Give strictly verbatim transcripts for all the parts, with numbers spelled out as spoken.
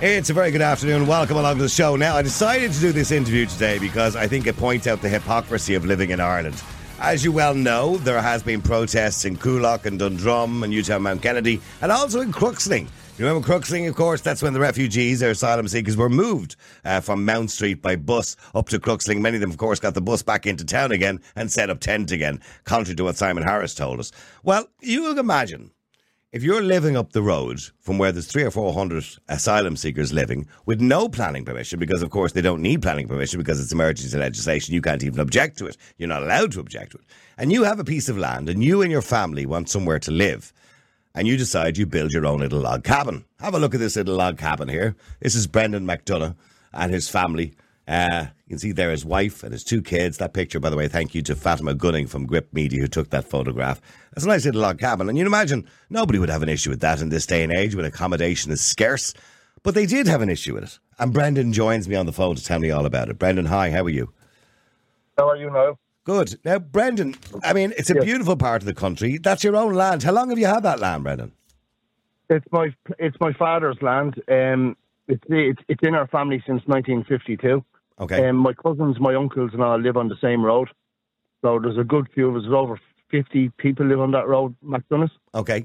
It's a very good afternoon. Welcome along to the show. Now, I decided to do this interview today because I think it points out the hypocrisy of living in Ireland. As you well know, there has been protests in Coolock and Dundrum and Newtown Mount Kennedy, and also in Crooksling. You remember Crooksling, of course? That's when the refugees or asylum seekers were moved uh, from Mount Street by bus up to Crooksling. Many of them, of course, got the bus back into town again and set up tent again, contrary to what Simon Harris told us. Well, you can imagine, if you're living up the road from where there's three or four hundred asylum seekers living with no planning permission, because of course they don't need planning permission because it's emergency legislation, you can't even object to it. You're not allowed to object to it. And you have a piece of land and you and your family want somewhere to live. And you decide you build your own little log cabin. Have a look at this little log cabin here. This is Brendan McDonough and his family. Uh, you can see there his wife and his two kids. That picture, by the way, thank you to Fatima Gunning from Grip Media who took that photograph. It's a nice little log cabin. And you'd imagine nobody would have an issue with that in this day and age when accommodation is scarce. But they did have an issue with it. And Brendan joins me on the phone to tell me all about it. Brendan, hi, how are you? How are you now? Good. Now, Brendan, I mean, it's a yes. beautiful part of the country. That's your own land. How long have you had that land, Brendan? It's my it's my father's land. Um, it's it's it's in our family since nineteen fifty-two. Okay. Um, my cousins, my uncles, and all live on the same road. So there's a good few of us. There's over fifty people live on that road, McDonough's. Okay.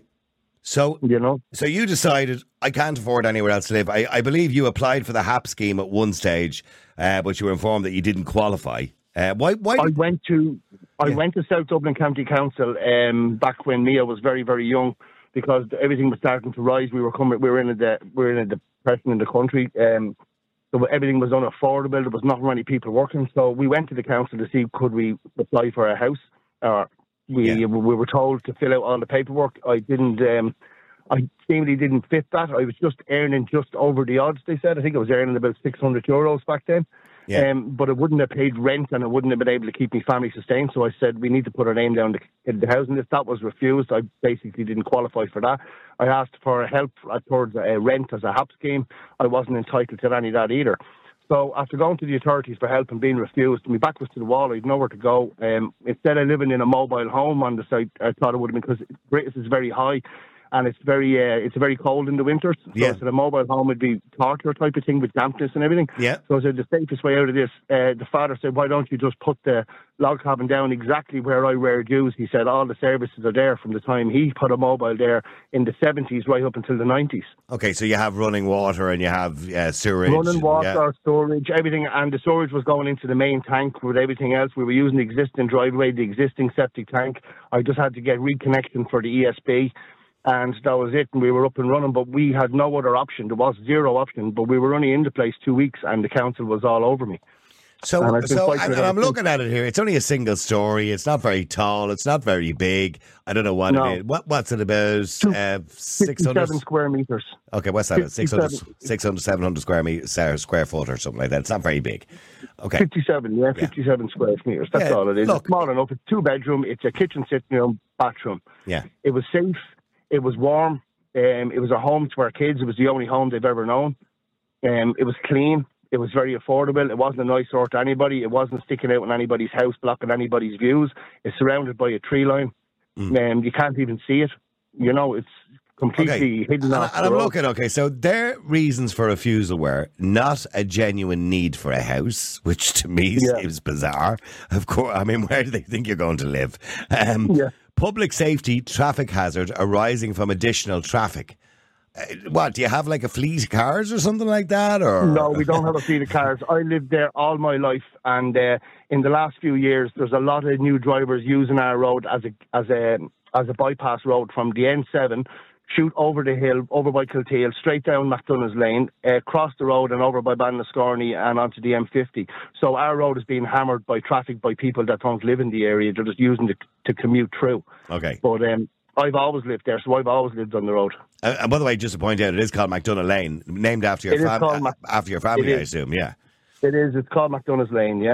So you know, so you decided I can't afford anywhere else to live. I, I believe you applied for the H A P scheme at one stage, uh, but you were informed that you didn't qualify. Uh, why? Why? I went to I Yeah. went to South Dublin County Council um, back when Mia was very very young, because everything was starting to rise. We were coming. We were in a de- we were in a depression in the country. Um, so everything was unaffordable. There was not many people working. So we went to the council to see could we apply for a house. Or we Yeah. we were told to fill out all the paperwork. I didn't. Um, I seemingly didn't fit that. I was just earning just over the odds. They said I think I was earning about six hundred euros back then. Yeah. Um, but it wouldn't have paid rent and it wouldn't have been able to keep my family sustained. So I said, we need to put our name down to get the housing list. That was refused. I basically didn't qualify for that. I asked for help towards uh, rent as a H A P scheme. I wasn't entitled to any of that either. So after going to the authorities for help and being refused, my back was to the wall. I had nowhere to go. Um, instead of living in a mobile home on the site, I thought it would have been, because British is very high. And it's very uh, it's very cold in the winters. So Yeah. I said a mobile home would be torture type of thing with dampness and everything. Yeah. So I said the safest way out of this, uh, the father said, why don't you just put the log cabin down exactly where I wear dues? He said all the services are there from the time he put a mobile there in the seventies right up until the nineties. Okay, so you have running water and you have uh, sewerage. Running water, Yeah. storage, everything. And the storage was going into the main tank with everything else. We were using the existing driveway, the existing septic tank. I just had to get reconnection for the E S B. And that was it, and we were up and running, but we had no other option. There was zero option, but we were only in the place two weeks, and the council was all over me. So, And I've been so fighting and, it and ever I'm since. looking at it here. It's only a single story. It's not very tall. It's not very big. I don't know what No. it is. What, what's it about? Uh, six hundred? fifty-seven square metres. Okay, what's that? six hundred, fifty-seven. six hundred, seven hundred square, meter, square foot or something like that. It's not very big. Okay. fifty-seven, yeah, fifty-seven square metres. That's Yeah, all it is. look. It's small enough. It's two bedroom. It's a kitchen, sitting room, bathroom. Yeah. It was safe. It was warm. Um, it was a home to our kids. It was the only home they've ever known. Um, it was clean. It was very affordable. It wasn't a nice sort to anybody. It wasn't sticking out in anybody's house, blocking anybody's views. It's surrounded by a tree line. Mm. Um, you can't even see it. You know, it's completely Okay. hidden And, off and the I'm road. looking, okay, so their reasons for refusal were not a genuine need for a house, which to me Yeah. seems bizarre. Of course, I mean, where do they think you're going to live? Um, Yeah. Public safety, traffic hazard arising from additional traffic. Uh, what, do you have like a fleet of cars or something like that? Or No, we don't have a fleet of cars. I lived there all my life, and uh, in the last few years, there's a lot of new drivers using our road as a as a as a bypass road from the N seven, shoot over the hill, over by Kilteal, straight down McDonough's Lane, uh, cross the road and over by Ballinascorney and onto the M fifty. So our road is being hammered by traffic by people that don't live in the area. They're just using it to commute through. Okay. But um, I've always lived there, so I've always lived on the road. Uh, and by the way, just to point out, it is called McDonough Lane, named after your, It is fam- called Mac- after your family, it I is. assume, yeah. It is. It's called McDonough's Lane, yeah.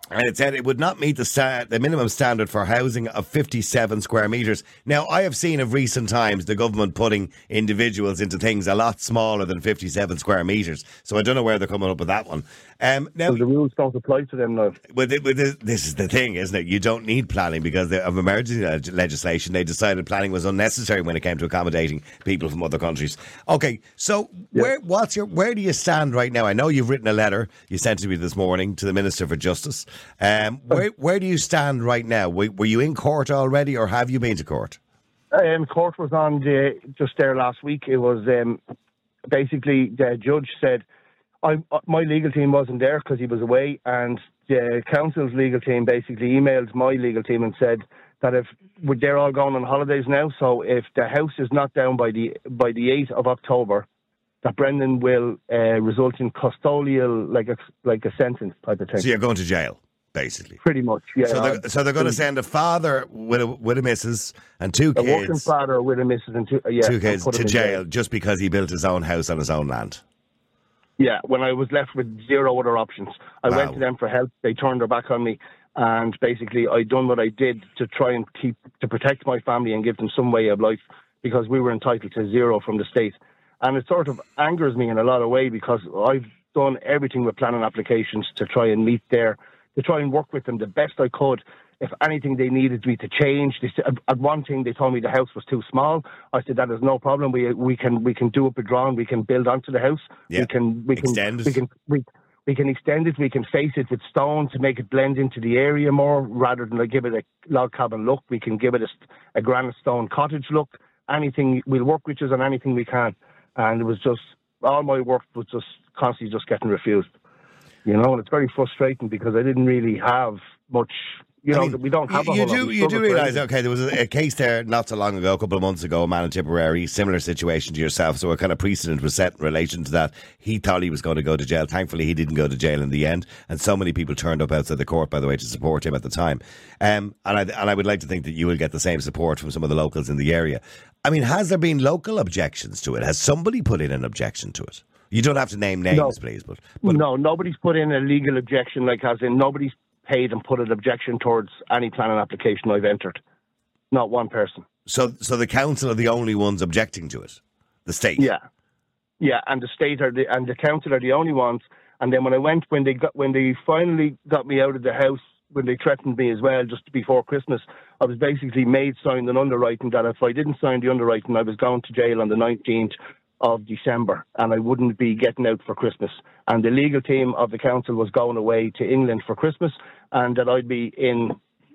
And it said it would not meet the sta- the minimum standard for housing of fifty-seven square metres. Now, I have seen of recent times the government putting individuals into things a lot smaller than fifty-seven square metres. So I don't know where they're coming up with that one. Um, now, well, the rules don't apply to them now. With, it, with it, this is the thing, isn't it? You don't need planning because of emergency leg- legislation. They decided planning was unnecessary when it came to accommodating people from other countries. Okay, so Yeah. where what's your where do you stand right now? I know you've written a letter you sent to me this morning to the Minister for Justice. Um, where where do you stand right now? Were, were you in court already, or have you been to court? Um, court was on the, just there last week. It was um, basically the judge said, I, my legal team wasn't there because he was away, and the council's legal team basically emailed my legal team and said that if they're all going on holidays now, so if the house is not down by the by the eighth of October, that Brendan will uh, result in custodial, like a like a sentence type of thing. So you're going to jail, basically. Pretty much, yeah. So they're, so they're going to send a father with a, with a missus and two a kids, working father with a missus and two, uh, yeah, two kids and put to him in jail just because he built his own house on his own land. Yeah, when I was left with zero other options. I Wow. went to them for help. They turned their back on me. And basically, I done what I did to try and keep, to protect my family and give them some way of life, because we were entitled to zero from the state. And it sort of angers me in a lot of way, because I've done everything with planning applications to try and meet their, to try and work with them the best I could. If anything they needed me to change, they said, at one thing they told me the house was too small. I said that is no problem. We we can we can do up a drawing. We can build onto the house. Yeah. We can we can Extend it. we can we, we can extend it. We can face it with stone to make it blend into the area more, rather than like give it a log cabin look. We can give it a, a granite stone cottage look. Anything, we'll work with us on anything we can. And it was just, all my work was just constantly just getting refused. You know, and it's very frustrating because I didn't really have much. You know, I mean, we don't have you, a you whole do lot. We you do struggle for realise, anything. okay, there was a, a case there not so long ago, a couple of months ago, a man in Tipperary, similar situation to yourself, so a kind of precedent was set in relation to that. He thought he was going to go to jail. Thankfully, he didn't go to jail in the end, and so many people turned up outside the court, by the way, to support him at the time. Um, and I and I would like to think that you will get the same support from some of the locals in the area. I mean, has there been local objections to it? Has somebody put in an objection to it? You don't have to name names, No. please, but, but No, nobody's put in a legal objection, like as in nobody's paid and put an objection towards any planning application I've entered. Not one person. so so the council are the only ones objecting to it. The state. Yeah, yeah, and the state are the and the council are the only ones. And then when I went, when they got when they finally got me out of the house, when they threatened me as well, just before Christmas, I was basically made sign an underwriting that if I didn't sign the underwriting, I was going to jail on the nineteenth of December, and I wouldn't be getting out for Christmas. And the legal team of the council was going away to England for Christmas, and that I'd be in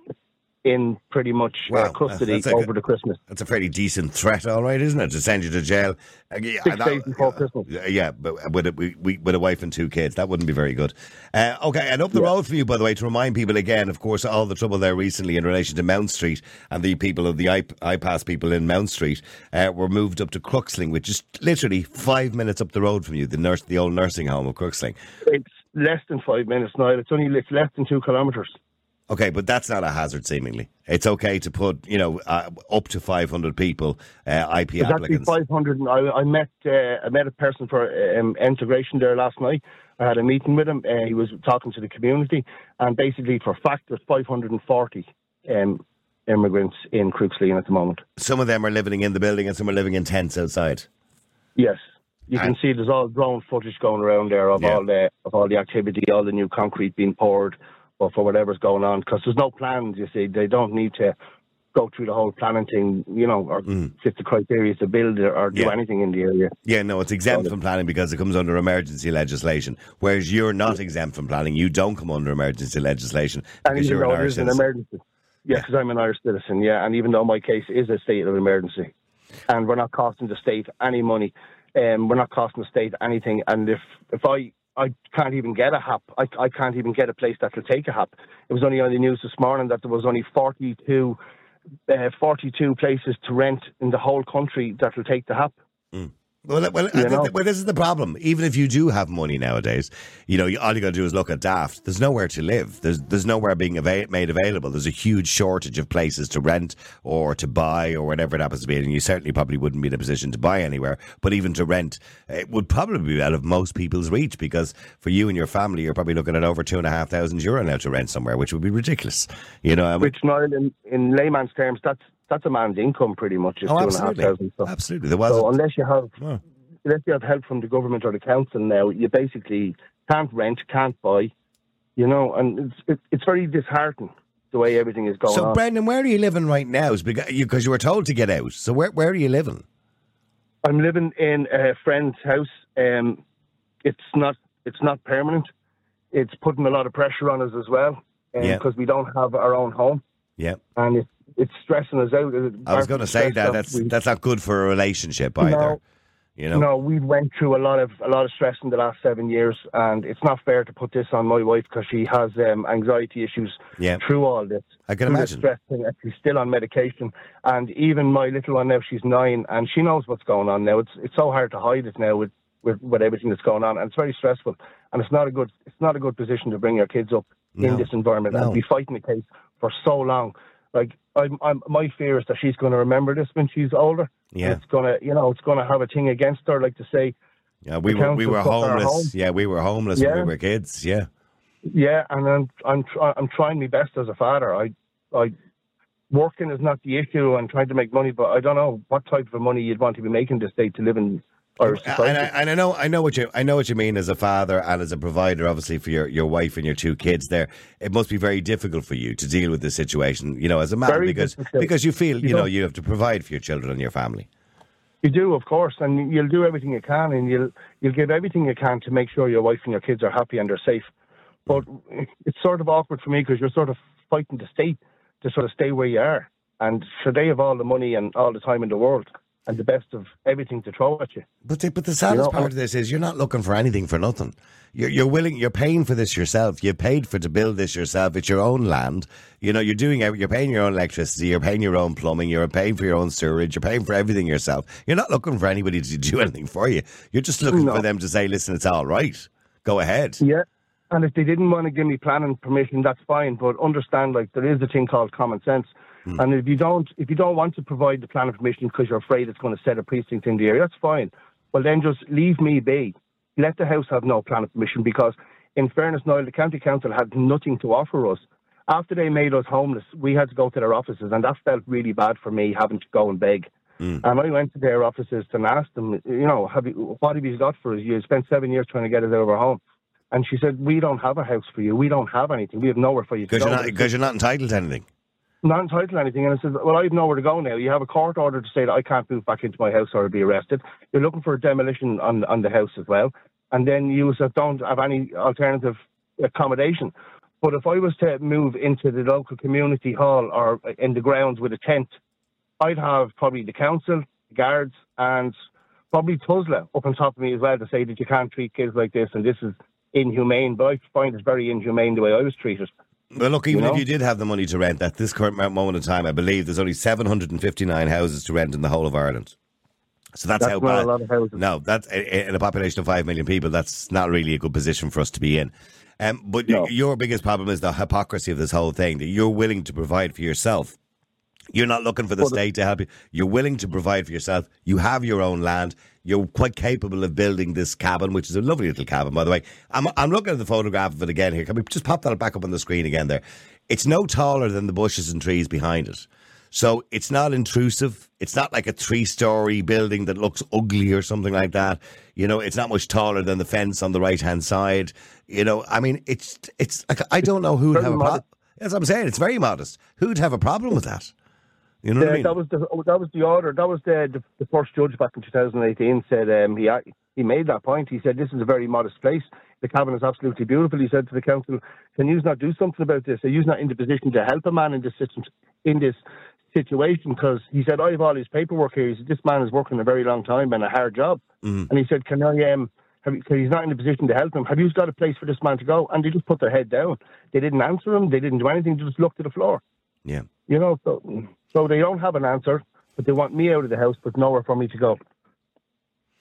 in pretty much Wow, uh, custody that's like over a- the Christmas. That's a fairly decent threat, all right, isn't it? To send you to jail. Uh, yeah, Six that- days before Christmas. Yeah, but with a, we, we, with a wife and two kids, that wouldn't be very good. Uh, okay, and up the Yeah. road for you, by the way, to remind people again, of course, all the trouble there recently in relation to Mount Street, and the people of the I, iPass people in Mount Street uh, were moved up to Crooksling, which is literally five minutes up the road from you, the nurse, the old nursing home of Crooksling. It's less than five minutes now. It's only it's less than two kilometres. Okay, but that's not a hazard, seemingly. It's okay to put, you know, uh, up to five hundred people, uh, I P It's actually applicants. five hundred. And I, I met uh, I met a person for um, integration there last night. I had a meeting with him. Uh, he was talking to the community, and basically, for fact, there's five hundred forty um, immigrants in Crooksleen at the moment. Some of them are living in the building and some are living in tents outside. Yes, you can And- see there's all drone footage going around there of Yeah. all the of all the activity, all the new concrete being poured, or for whatever's going on. Because there's no plans. You see, they don't need to go through the whole planning thing, you know, or fit the criteria to build or, or do Yeah. anything in the area. Yeah, no, it's exempt from planning because it comes under emergency legislation. Whereas you're not exempt from planning. You don't come under emergency legislation And because even you're an though it Irish is an citizen. emergency. Yeah, because I'm an Irish citizen, yeah. And even though my case is a state of emergency, and we're not costing the state any money, um, we're not costing the state anything. And if, if I, I can't even get a H A P, I, I can't even get a place that will take a H A P. It was only on the news this morning that there was only forty-two, uh, forty-two places to rent in the whole country that will take the H A P. Mm. Well, well, You I know? think, well, this is the problem. Even if you do have money nowadays, you know, all you got to do is look at Daft. There's nowhere to live. There's there's nowhere being ava- made available. There's a huge shortage of places to rent or to buy or whatever it happens to be. And you certainly probably wouldn't be in a position to buy anywhere. But even to rent, it would probably be out of most people's reach, because for you and your family, you're probably looking at over two and a half thousand euro now to rent somewhere, which would be ridiculous. You know, I mean, Which, Niall, in, in layman's terms, that's that's a man's income pretty much. Is oh, two and a half absolutely, thousand. So, absolutely. There was so unless you have oh. unless you have help from the government or the council now, you basically can't rent, can't buy, you know, and it's it, it's very disheartening the way everything is going So, on. Brendan, where are you living right now? Because you, 'cause you were told to get out. So, where where are you living? I'm living in a friend's house. Um, it's not it's not permanent. It's putting a lot of pressure on us as well, because Yeah. we don't have our own home, Yeah. and it's it's stressing us out. I was going to say that that's we, that's not good for a relationship either. No. You know, No, we went through a lot of a lot of stress in the last seven years, and it's not fair to put this on my wife because she has um, anxiety issues Yeah. through all this. I can through imagine. The stress thing, and she's still on medication, and even my little one now, she's nine, and she knows what's going on now. It's it's so hard to hide it now with, with, with everything that's going on, and it's very stressful. And it's not a good it's not a good position to bring your kids up No. in this environment No. and be fighting the case for so long. Like I'm, I'm, my fear is that she's going to remember this when she's older. Yeah. And it's gonna, you know, it's gonna have a thing against her, like to say, yeah, we the were we council were took our homeless. home. Yeah, we were homeless when Yeah. we were kids. Yeah. yeah. And I'm, I'm, try, I'm trying my best as a father. I, I, working is not the issue, and trying to make money, but I don't know what type of money you'd want to be making this day to live in Irish society. And I, and I know I know what you I know what you mean as a father and as a provider, obviously for your, your wife and your two kids there. It must be very difficult for you to deal with this situation, you know, as a man, Very because difficult. because you feel, you, You know, know- you have to provide for your children and your family. You do, of course, and you'll do everything you can, and you'll you'll give everything you can to make sure your wife and your kids are happy and they're safe. But it's sort of awkward for me because you're sort of fighting the state to sort of stay where you are, and so they have all the money and all the time in the world and the best of everything to throw at you. But the, but the saddest You know, part of this is you're not looking for anything for nothing. You're you're willing. You're paying for this yourself. You paid for to build this yourself. It's your own land. You know, you're doing. every- You're paying your own electricity. You're paying your own plumbing. You're paying for your own sewerage. You're paying for everything yourself. You're not looking for anybody to do anything for you. You're just looking No. for them to say, "Listen, it's all right. Go ahead." Yeah. And if they didn't want to give me planning permission, that's fine. But understand, like, there is a thing called common sense. Hmm. And if you don't, if you don't want to provide the planning permission because you're afraid it's going to set a precinct in the area, that's fine. Well, then just leave me be. Let the house have no planning permission, because, in fairness, Niall, the county council had nothing to offer us. After they made us homeless, we had to go to their offices, and that felt really bad for me, having to go and beg. Mm. And I went to their offices and asked them, you know, have you, what have you got for us? You spent seven years trying to get us out of our home. And she said, we don't have a house for you. We don't have anything. We have nowhere for you to Because go. you're not because you're not entitled to anything. Not entitled to anything. And I said, well, I have nowhere to go now. You have a court order to say that I can't move back into my house or I'll be arrested. You're looking for a demolition on, on the house as well. And then you said, don't have any alternative accommodation. But if I was to move into the local community hall or in the grounds with a tent, I'd have probably the council, the guards, and probably Tusla up on top of me as well to say that you can't treat kids like this and this is inhumane. But I find it very inhumane the way I was treated. Well, look, even You know? if you did have the money to rent, at this current moment in time, I believe there's only seven hundred fifty-nine houses to rent in the whole of Ireland. So that's, That's how not bad. a lot of houses. No, that's in a population of five million people. That's not really a good position for us to be in. Um, but No. your biggest problem is the hypocrisy of this whole thing. That you're willing to provide for yourself. You're not looking for the Well, the- state to help you. You're willing to provide for yourself. You have your own land. You're quite capable of building this cabin, which is a lovely little cabin, by the way. I'm, I'm looking at the photograph of it again here. Can we just pop that back up on the screen again there? It's no taller than the bushes and trees behind it. So it's not intrusive. It's not like a three-story building that looks ugly or something like that. You know, it's not much taller than the fence on the right-hand side. You know, I mean, it's it's like, I don't know who'd Very have a problem. modest. As I'm saying, it's very modest. Who'd have a problem with that? You know what Uh, I mean? That was the that was the order. That was the the, the first judge back in two thousand eighteen said um, he he made that point. He said this is a very modest place. The cabin is absolutely beautiful. He said to the council, "Can you not do something about this? Are you not in the position to help a man in this system, in this situation?" Because he said, "I have all his paperwork here." He said, "This man is working a very long time and a hard job." Mm. And he said, "Can I um?" Have you, 'cause he's not in a position to help him. Have you got a place for this man to go? And they just put their head down. They didn't answer him. They didn't do anything. They just looked at the floor. Yeah. You know, so, so they don't have an answer, but they want me out of the house, but nowhere for me to go.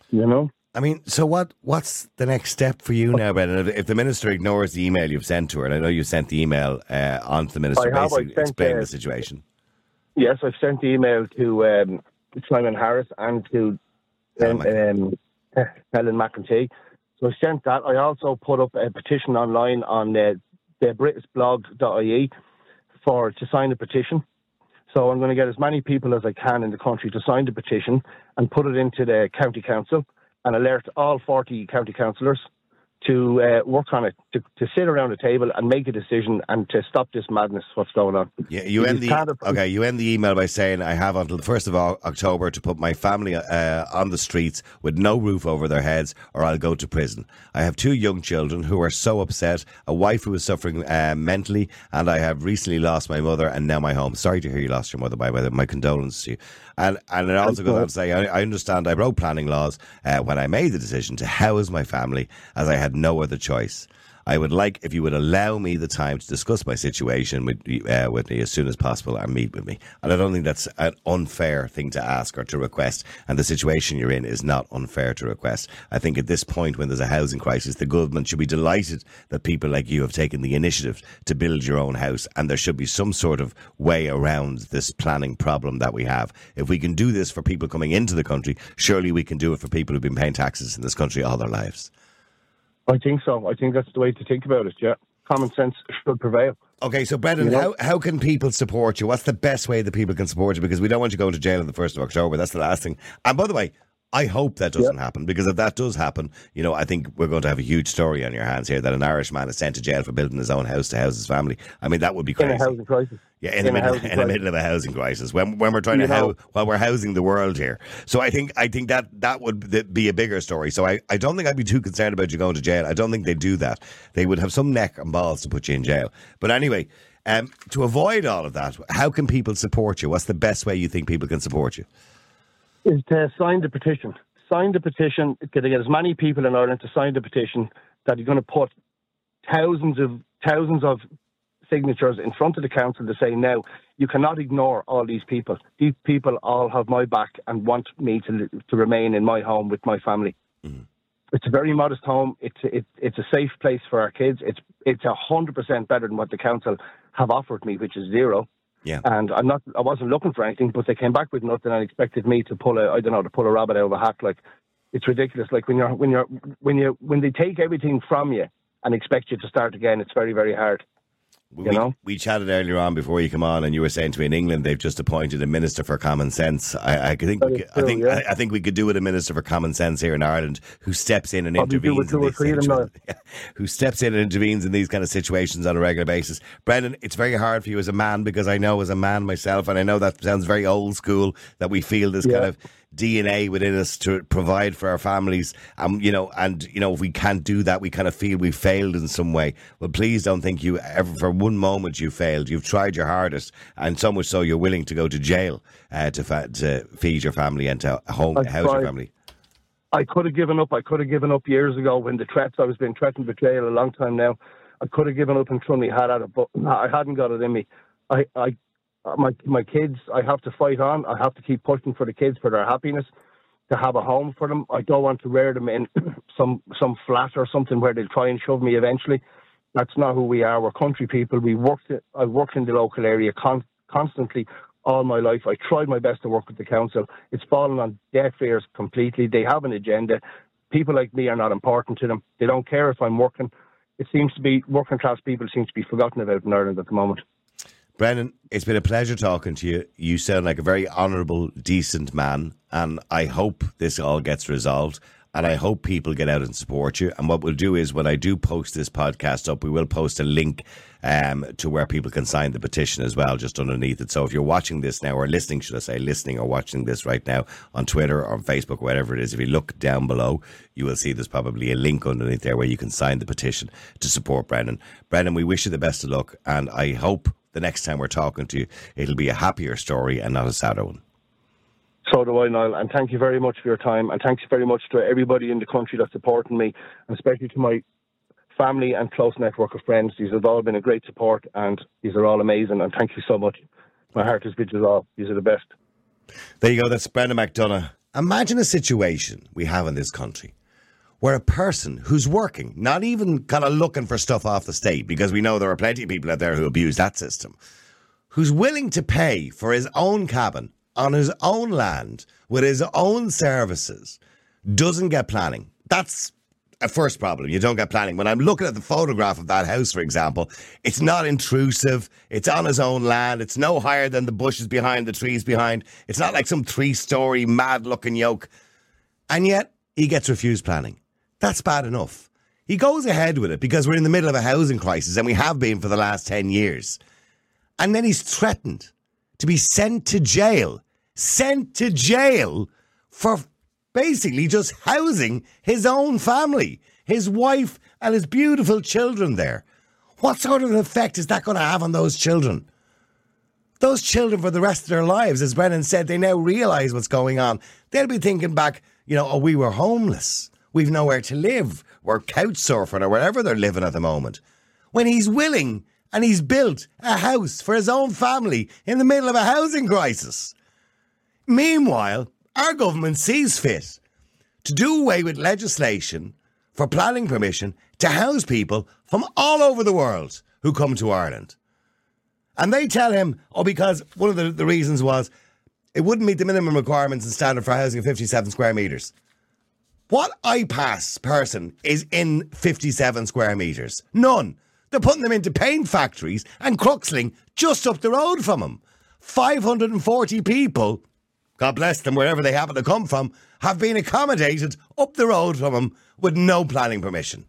You know? I mean, so what? What's the next step for you now, Brendan? If, if the minister ignores the email you've sent to her, and I know you sent the email uh, on to the minister, I have, basically I sent, explaining uh, the situation. Yes, I've sent the email to um, Simon Harris and to um, um, Helen McEntee. So I sent that. I also put up a petition online on uh, the british blog dot I E for to sign a petition. So I'm going to get as many people as I can in the country to sign the petition and put it into the county council and alert all forty county councillors to uh, work on it, to, to sit around a table and make a decision and to stop this madness, what's going on. Yeah, you end the okay. You end the email by saying, "I have until the first of October to put my family uh, on the streets with no roof over their heads, or I'll go to prison. I have two young children who are so upset, a wife who is suffering uh, mentally, and I have recently lost my mother and now my home." Sorry to hear you lost your mother, by the way. My condolences to you. And and it also goes on to say, I, I understand I broke planning laws uh, when I made the decision to house my family, as I had no other choice. I would like if you would allow me the time to discuss my situation with uh, with me as soon as possible and meet with me. And I don't think that's an unfair thing to ask or to request. And the situation you're in is not unfair to request. I think at this point, when there's a housing crisis, the government should be delighted that people like you have taken the initiative to build your own house. And there should be some sort of way around this planning problem that we have. If we can do this for people coming into the country, surely we can do it for people who've been paying taxes in this country all their lives. I think so. I think that's the way to think about it, yeah. Common sense should prevail. Okay, so Brendan, you know? how, how can people support you? What's the best way that people can support you? Because we don't want you going to jail on the first of October. That's the last thing. And by the way, I hope that doesn't yeah. happen, because if that does happen, you know, I think we're going to have a huge story on your hands here that an Irish man is sent to jail for building his own house to house his family. I mean, that would be crazy. In a housing crisis. Yeah, in, in, the, middle, in the middle of a housing crisis, when when we're trying you to house, while we're housing the world here. So I think I think that that would be a bigger story. So I, I don't think I'd be too concerned about you going to jail. I don't think they'd do that. They would have some neck and balls to put you in jail. But anyway, um, to avoid all of that, how can people support you? What's the best way you think people can support you? Is to sign the petition. Sign the petition. Get as many people in Ireland to sign the petition that you're going to put thousands of thousands of signatures in front of the council to say, now, you cannot ignore all these people. These people all have my back and want me to to remain in my home with my family. Mm-hmm. It's a very modest home. It's it, it's a safe place for our kids. It's it's a hundred percent better than what the council have offered me, which is zero. Yeah. And I'm not. I wasn't looking for anything, but they came back with nothing and expected me to pull a I don't know to pull a rabbit out of a hat. Like, it's ridiculous. Like when you're when you're when you when they take everything from you and expect you to start again, it's very very hard. You we, know? we chatted earlier on before you come on, and you were saying to me in England they've just appointed a minister for common sense. I, I think we could, true, I think yeah. I, I think we could do with a minister for common sense here in Ireland who steps in and Probably intervenes in these situations. Who steps in and intervenes in these kind of situations on a regular basis. Brendan, it's very hard for you as a man, because I know as a man myself, and I know that sounds very old school, that we feel this yeah. kind of D N A within us to provide for our families, um, you know, and you know, if we can't do that, we kind of feel we've failed in some way. Well, please don't think you ever for one moment you failed. You've tried your hardest, and so much so you're willing to go to jail uh, to fa- to feed your family and to home house your family. I could have given up. I could have given up years ago when the threats. I was being threatened with jail a long time now. I could have given up and thrown my hat at it, but I hadn't got it in me. I. I My my kids, I have to fight on. I have to keep pushing for the kids, for their happiness, to have a home for them. I don't want to rear them in some some flat or something where they'll try and shove me eventually. That's not who we are. We're country people. We worked. I worked in the local area con- constantly all my life. I tried my best to work with the council. It's fallen on deaf ears completely. They have an agenda. People like me are not important to them. They don't care if I'm working. It seems to be working class people seem to be forgotten about in Ireland at the moment. Brendan, it's been a pleasure talking to you. You sound like a very honourable, decent man, and I hope this all gets resolved, and I hope people get out and support you. And what we'll do is, when I do post this podcast up, we will post a link um, to where people can sign the petition as well, just underneath it. So if you're watching this now, or listening, should I say, listening or watching this right now on Twitter or on Facebook, whatever it is, if you look down below, you will see there's probably a link underneath there where you can sign the petition to support Brendan. Brendan, we wish you the best of luck, and I hope the next time we're talking to you, it'll be a happier story and not a sadder one. So do I, Niall, and thank you very much for your time, and thanks very much to everybody in the country that's supporting me, and especially to my family and close network of friends. These have all been a great support, and these are all amazing, and thank you so much. My heart is with you all. These are the best. There you go. That's Brendan McDonagh, Imagine a situation we have in this country where a person who's working, not even kind of looking for stuff off the state, because we know there are plenty of people out there who abuse that system, who's willing to pay for his own cabin on his own land with his own services, doesn't get planning. That's a first problem. You don't get planning. When I'm looking at the photograph of that house, for example, it's not intrusive. It's on his own land. It's no higher than the bushes behind, the trees behind. It's not like some three-story mad-looking yoke. And yet, he gets refused planning. That's bad enough. He goes ahead with it because we're in the middle of a housing crisis, and we have been for the last ten years. And then he's threatened to be sent to jail. Sent to jail for basically just housing his own family, his wife and his beautiful children there. What sort of effect is that going to have on those children? Those children for the rest of their lives, as Brennan said, they now realise what's going on. They'll be thinking back, you know, oh, we were homeless. We've nowhere to live. We're couch surfing or wherever they're living at the moment. When he's willing and he's built a house for his own family in the middle of a housing crisis. Meanwhile, our government sees fit to do away with legislation for planning permission to house people from all over the world who come to Ireland. And they tell him, oh, because one of the, the reasons was it wouldn't meet the minimum requirements and standard for housing of fifty-seven square metres. What I pass person is in fifty-seven square metres? None. They're putting them into paint factories and Cruxling just up the road from them. five hundred forty people, God bless them, wherever they happen to come from, have been accommodated up the road from them with no planning permission.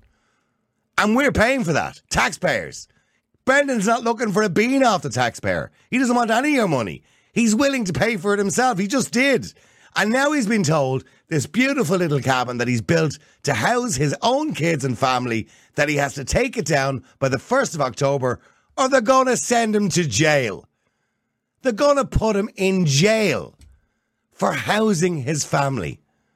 And we're paying for that, taxpayers. Brendan's not looking for a bean off the taxpayer. He doesn't want any of your money. He's willing to pay for it himself. He just did. And now he's been told this beautiful little cabin that he's built to house his own kids and family, that he has to take it down by the first of October or they're going to send him to jail. They're going to put him in jail for housing his family.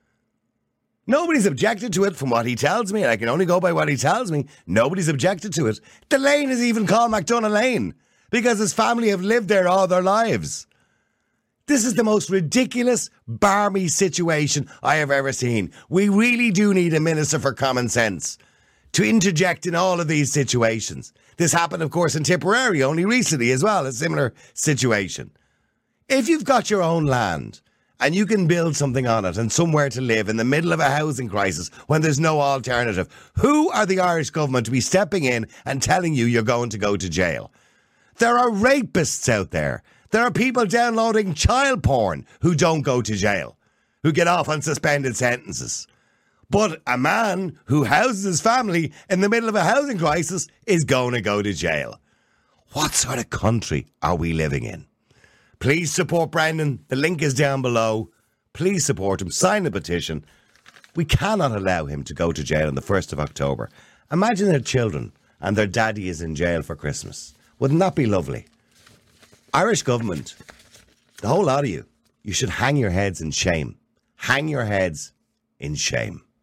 Nobody's objected to it from what he tells me, and I can only go by what he tells me. Nobody's objected to it. The lane is even called McDonagh Lane because his family have lived there all their lives. This is the most ridiculous, barmy situation I have ever seen. We really do need a minister for common sense to interject in all of these situations. This happened, of course, in Tipperary only recently as well, a similar situation. If you've got your own land and you can build something on it and somewhere to live in the middle of a housing crisis when there's no alternative, who are the Irish government to be stepping in and telling you you're going to go to jail? There are rapists out there. There are people downloading child porn who don't go to jail, who get off on suspended sentences. But a man who houses his family in the middle of a housing crisis is going to go to jail. What sort of country are we living in? Please support Brendan. The link is down below. Please support him. Sign the petition. We cannot allow him to go to jail on the first of October. Imagine their children and their daddy is in jail for Christmas. Wouldn't that be lovely? Irish government, the whole lot of you, you should hang your heads in shame. Hang your heads in shame.